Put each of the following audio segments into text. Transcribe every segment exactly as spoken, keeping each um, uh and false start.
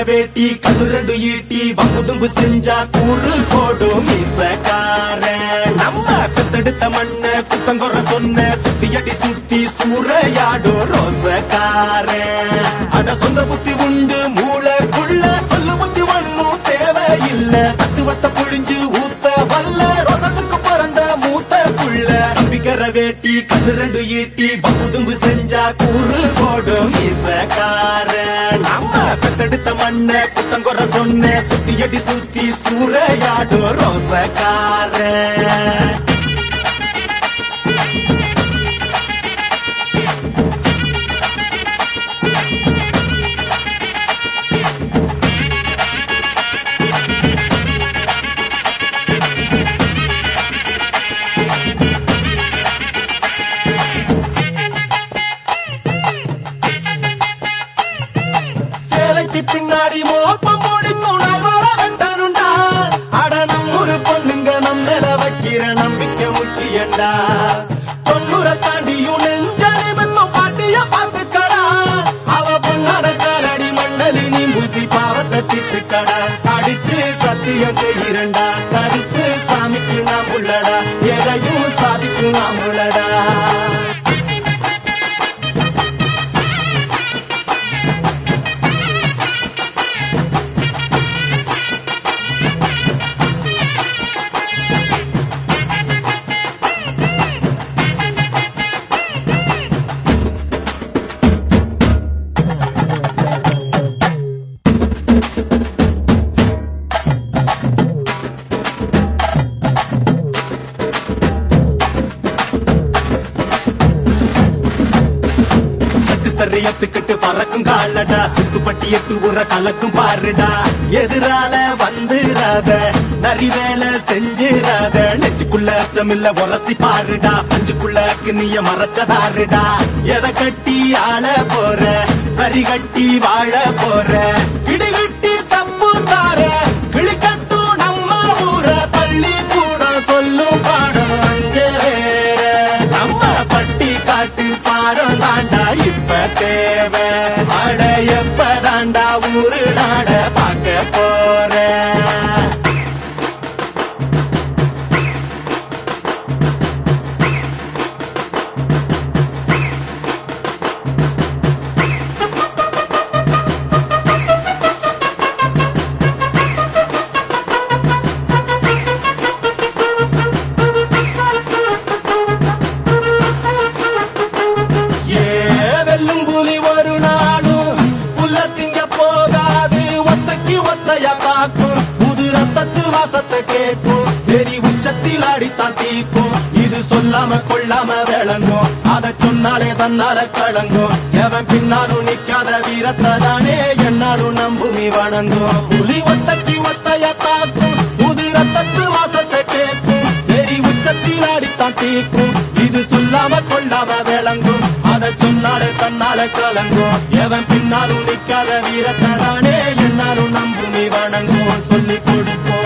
வேட்டி கண்ணு ரெண்டு ஈட்டி வம்புதும்பு செஞ்சா கூறு போடும் மீசக்காரன். நம்ம பெத்தெடுத்த மண்ண குத்தங்குற சொன்ன சுத்தியடி சுத்தி சூறையாடும் ரோசக்காரன். அட சொந்த புத்தி உண்டு மூளைக்குள்ள சொல்லு புத்தி ஒண்ணும் தேவையில்ல. தத்துவத்தை புழிஞ்சு ஊத்த வல்ல ரோசத்துக்கு பிறந்த மூத்த புள்ள. நம்பிக்கிற வேட்டி கண்ணு ரெண்டு ஈட்டி வம்புதும்பு செஞ்சா கூறு போடும் மீசக்காரன். நம்ம பெத்தெடுத்த மண்ண குத்தங்குற சொன்ன சுத்தியடி சுத்தி சூறையாடும் ரோசக்காரன். பின்னாடி மோப்பம் முடிக்கும் வெட்டனுண்டா. அட நம் ஒரு பொண்ணுங்க நம்மள வைக்கிற நம்பிக்கை முக்கியண்டா. தொண்ணூற தாண்டியும் நெஞ்ச நிமித்தம் பாட்டிய பார்த்துக்கடா. அவ பொண்ணாட காலடி மண்ணலி நீ பூசி பாவத்தை திட்டுக்கடா. அடிச்சு சத்தியம் செய்கிறண்டா. கருப்பு சாமிக்கு நாம் உள்ளடா. எதையும் சாதிக்கும் நாம் உள்ளடா. எத்துக்கிட்டு பறக்கும் காலடா. சுத்துப்பட்டி எட்டு உர கலக்கும் பாருடா. எதிரால வந்துராத நரி வேலை செஞ்சிராத. நெஞ்சுக்குள்ள அச்சமில்ல உரசி பாருடா. பஞ்சுக்குள்ள கிணிய மறைச்சதாருடா. எதை கட்டி ஆள போற சரி கட்டி வாழ போற. கிடிகிட்டி தப்பு தார கிளிக்கட்டும் நம்ம ஊர. பள்ளி கூட சொல்லும் பாடம் அங்கே வேற. நம்ம பட்டி காட்டு பாடம் தாண்டா இப்ப தேவை. அட எப்ப தாண்டா ஊரு நாட பார்க்க போற. வாசத்தை கேட்கும் வெறி உச்சத்தில் அடித்தான் தீக்கும். இது சொல்லாம கொள்ளாம விளங்கும். அதை சொன்னாலே தன்னால கலங்கும். எவன் பின்னாலும் நிக்காத வீரத்தை தானே என்னாலும் நம்புமி வணங்கும். புலி ஒத்தக்கி ஒத்தைய தாக்கும். புது ரத்தத்து வாசத்தை கேட்கும். வெறி உச்சத்தில் அடித்தான் தீக்கும். இது சொல்லாம கொள்ளாம விளங்கும். அதை சொன்னாலே தன்னால கலங்கும். எவன் பின்னாலும் நிக்காத வீரத்தை தானே என்னாலும் நம்புமி வணங்கும். சொல்லி கொடுப்போம்.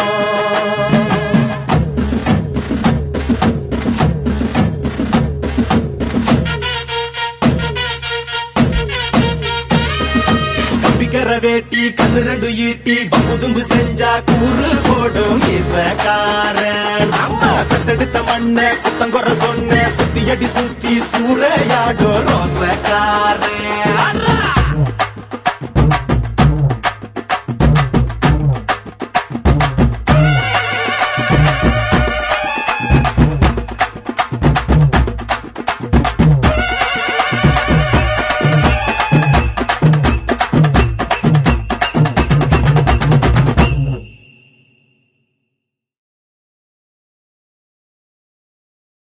வேட்டி கண்ணு ரெண்டு ஈட்டி வம்புதும்பு செஞ்சா கூறு போடும் மீசக்காரன். நம்ம பெத்தெடுத்த மண்ண குத்தங்குற சொன்ன சுத்தியடி சுத்தி சூறையாடும் ரோசக்காரன்.